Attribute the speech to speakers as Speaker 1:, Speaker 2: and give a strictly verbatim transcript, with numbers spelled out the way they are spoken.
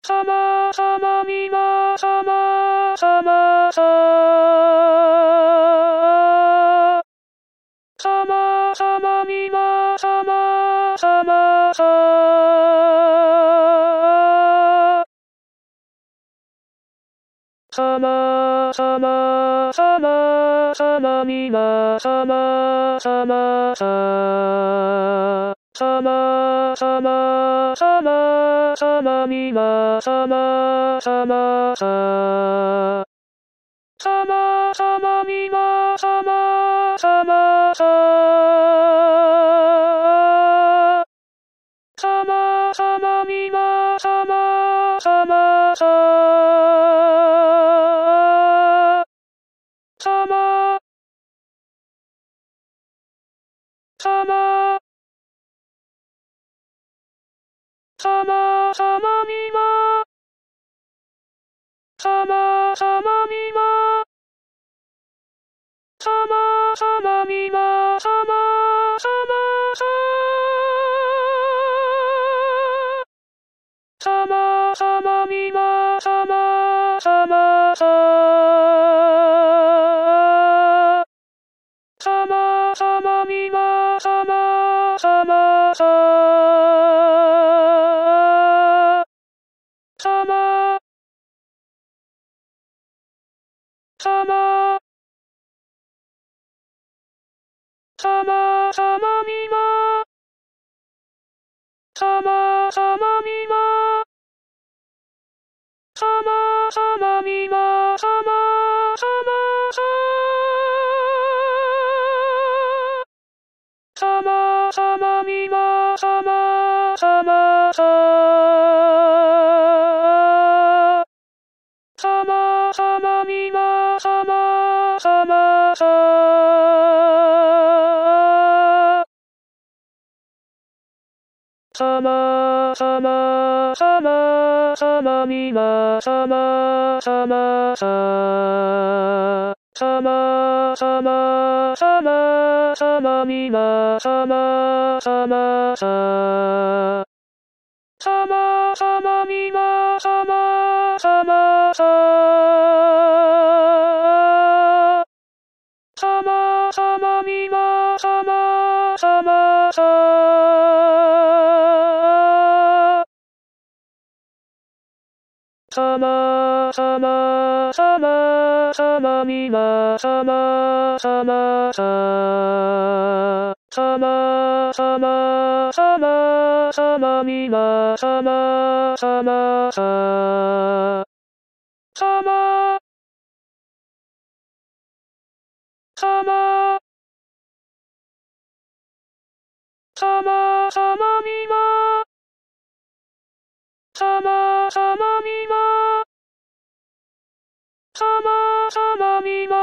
Speaker 1: さまさまみまさまさまささまさまみまさまさまささまさまさまさまみまさまさまささまさまさまさまみまさまさまささまさまみまさまさまささまさまみまさまさまささまさまさまさまみまさまさまみまさまさまみまさまさまささまさまみまさまさまささまさまみまさまさまささまさまさまさまみまさまさまみまさまさまみまさまさまささまさまみまさまさまささまさまみまさまさまささまさまさまさまみまさまさまささまさまさまさまみまさまさまささまさまみまさまさまささまさまみまさまさまささまさまさまさまみまさまさまささまさまさまさまみまさまさまささまさまさまさまみまさまさまみまさまさまみま